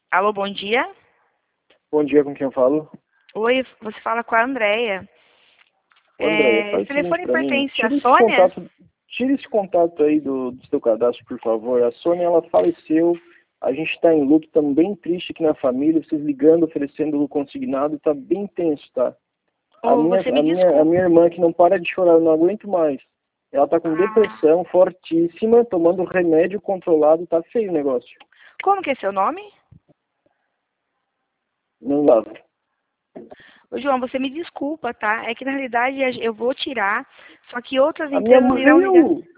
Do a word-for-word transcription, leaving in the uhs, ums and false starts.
Alô, bom dia. Bom dia, com quem eu falo? Oi, você fala com a Andréia. Ô, Andréia, É, esse faz o seguinte telefone pra mim, pertence à tira esse Sônia? contato, tira esse contato aí do, do seu cadastro, por favor. A Sônia, ela faleceu, a gente está em luto, estamos bem triste aqui na família, vocês ligando, oferecendo o consignado, tá bem tenso, tá? A Ou minha, você me a minha, a desculpa. minha irmã que não para de chorar, eu não aguento mais. Ela tá com Ah, depressão fortíssima, tomando remédio controlado, tá feio o negócio. como que é seu nome? Não dá. Ô, João, você me desculpa, tá? É que na realidade a- eu vou tirar, só que outras A minha empresas mãe, irão ligar.